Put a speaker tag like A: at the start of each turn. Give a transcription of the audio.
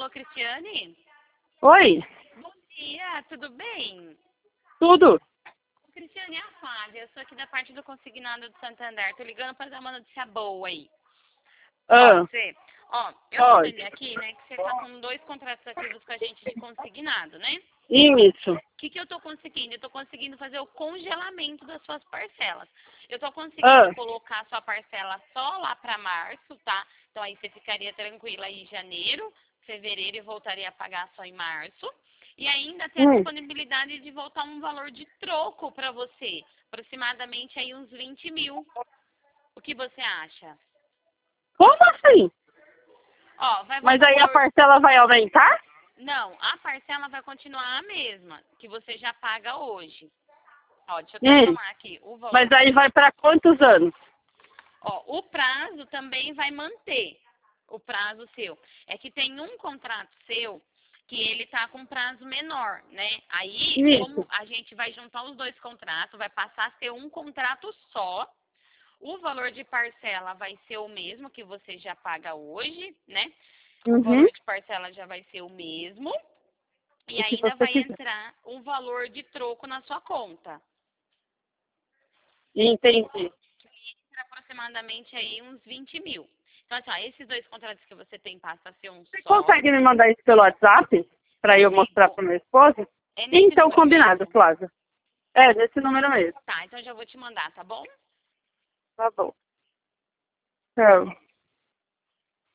A: Alô, Cristiane?
B: Oi,
A: Bom dia, tudo bem?
B: tudo?
A: Cristiane, é a Flávia, eu sou aqui da parte do Consignado do Santander. Tô ligando para dar uma notícia boa aí.
B: Ah,
A: Eu tô
B: pode.
A: vendo aqui, né, que você tá com 2 contratos ativos com a gente de consignado, né?
B: Isso.
A: O que eu tô conseguindo? Eu tô conseguindo fazer o congelamento das suas parcelas. Eu tô
B: Ah,
A: conseguindo colocar a sua parcela só lá para março, tá? Então aí você ficaria tranquila aí em janeiro, fevereiro e voltaria a pagar só em março. E ainda tem a
B: hum.
A: disponibilidade de voltar um valor de troco para você, aproximadamente aí uns 20 mil. O que você acha?
B: Como assim?
A: Vai
B: Mas
A: voltar um
B: aí a
A: valor.
B: parcela vai aumentar?
A: Não, a parcela vai continuar a mesma, que você já paga hoje. Deixa eu até
B: Hum.
A: falar aqui o
B: Mas
A: valor.
B: aí vai para quantos anos?
A: O prazo também vai manter o prazo seu. É que tem um contrato seu que ele tá com prazo menor, né? Aí, como
B: Isso.
A: a gente vai juntar os 2 contratos, vai passar a ser um contrato só. O valor de parcela vai ser o mesmo que você já paga hoje, né? O
B: Uhum.
A: valor de parcela já vai ser o mesmo. E
B: O que
A: ainda
B: você
A: vai
B: quiser.
A: entrar um valor de troco na sua conta.
B: Entendi.
A: Aproximadamente aí uns 20 mil. Então, assim, esses 2 contratos que você tem passa a ser um
B: Você
A: só.
B: consegue me mandar isso pelo WhatsApp? Para eu mostrar
A: Consigo.
B: para meu esposo?
A: É nesse
B: Então,
A: número
B: combinado,
A: mesmo?
B: Flávia. É, nesse número mesmo.
A: Tá, então já vou te mandar, tá bom?
B: Tá bom. Tchau.